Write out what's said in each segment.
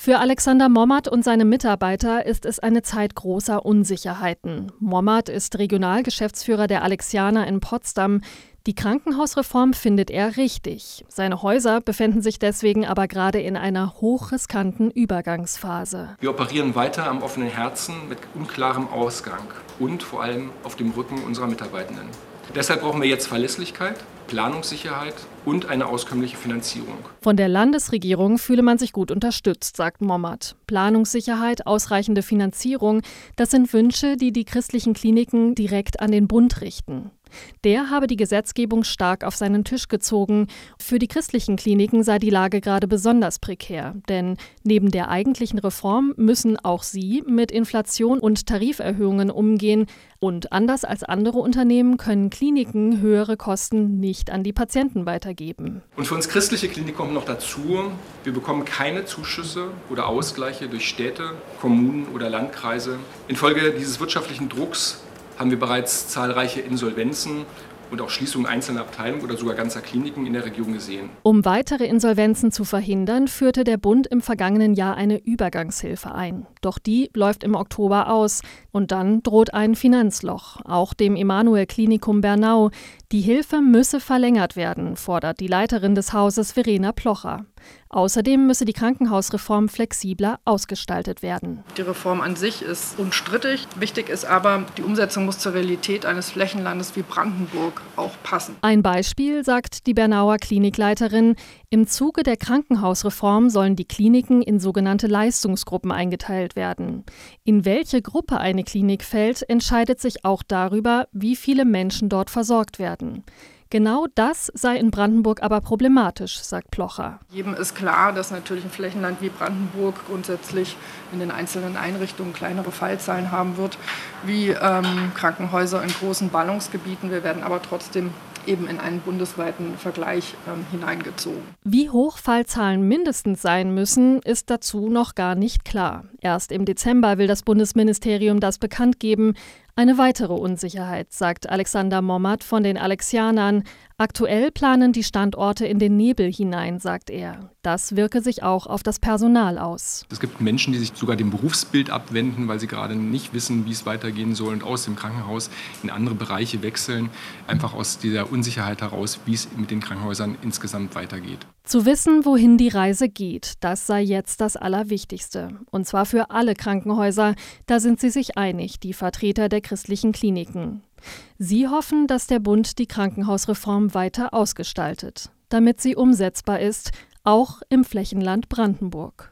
Für Alexander Mommert und seine Mitarbeiter ist es eine Zeit großer Unsicherheiten. Mommert ist Regionalgeschäftsführer der Alexianer in Potsdam. Die Krankenhausreform findet er richtig. Seine Häuser befinden sich deswegen aber gerade in einer hochriskanten Übergangsphase. Wir operieren weiter am offenen Herzen mit unklarem Ausgang und vor allem auf dem Rücken unserer Mitarbeitenden. Deshalb brauchen wir jetzt Verlässlichkeit, Planungssicherheit und eine auskömmliche Finanzierung. Von der Landesregierung fühle man sich gut unterstützt, sagt Mommert. Planungssicherheit, ausreichende Finanzierung, das sind Wünsche, die die christlichen Kliniken direkt an den Bund richten. Der habe die Gesetzgebung stark auf seinen Tisch gezogen. Für die christlichen Kliniken sei die Lage gerade besonders prekär. Denn neben der eigentlichen Reform müssen auch sie mit Inflation und Tariferhöhungen umgehen. Und anders als andere Unternehmen können Kliniken höhere Kosten nicht an die Patienten weitergeben. Und für uns christliche Kliniken kommt noch dazu, wir bekommen keine Zuschüsse oder Ausgleiche durch Städte, Kommunen oder Landkreise. Infolge dieses wirtschaftlichen Drucks haben wir bereits zahlreiche Insolvenzen und auch Schließungen einzelner Abteilungen oder sogar ganzer Kliniken in der Region gesehen. Um weitere Insolvenzen zu verhindern, führte der Bund im vergangenen Jahr eine Übergangshilfe ein. Doch die läuft im Oktober aus und dann droht ein Finanzloch, auch dem Emanuel-Klinikum Bernau. Die Hilfe müsse verlängert werden, fordert die Leiterin des Hauses Verena Plocher. Außerdem müsse die Krankenhausreform flexibler ausgestaltet werden. Die Reform an sich ist unstrittig. Wichtig ist aber, die Umsetzung muss zur Realität eines Flächenlandes wie Brandenburg auch passen. Ein Beispiel, sagt die Bernauer Klinikleiterin: Im Zuge der Krankenhausreform sollen die Kliniken in sogenannte Leistungsgruppen eingeteilt werden. In welche Gruppe eine Klinik fällt, entscheidet sich auch darüber, wie viele Menschen dort versorgt werden. Genau das sei in Brandenburg aber problematisch, sagt Plocher. Jedem ist klar, dass natürlich ein Flächenland wie Brandenburg grundsätzlich in den einzelnen Einrichtungen kleinere Fallzahlen haben wird, wie Krankenhäuser in großen Ballungsgebieten. Wir werden aber trotzdem eben in einen bundesweiten Vergleich hineingezogen. Wie hoch Fallzahlen mindestens sein müssen, ist dazu noch gar nicht klar. Erst im Dezember will das Bundesministerium das bekannt geben. Eine weitere Unsicherheit, sagt Alexander Mommert von den Alexianern. Aktuell planen die Standorte in den Nebel hinein, sagt er. Das wirke sich auch auf das Personal aus. Es gibt Menschen, die sich sogar dem Berufsbild abwenden, weil sie gerade nicht wissen, wie es weitergehen soll und aus dem Krankenhaus in andere Bereiche wechseln. Einfach aus dieser Unsicherheit heraus, wie es mit den Krankenhäusern insgesamt weitergeht. Zu wissen, wohin die Reise geht, das sei jetzt das Allerwichtigste. Und zwar für alle Krankenhäuser. Da sind sie sich einig, die Vertreter der christlichen Kliniken. Sie hoffen, dass der Bund die Krankenhausreform weiter ausgestaltet, damit sie umsetzbar ist, auch im Flächenland Brandenburg.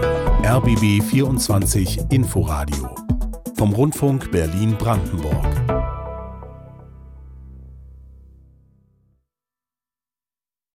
RBB 24 Inforadio vom Rundfunk Berlin-Brandenburg.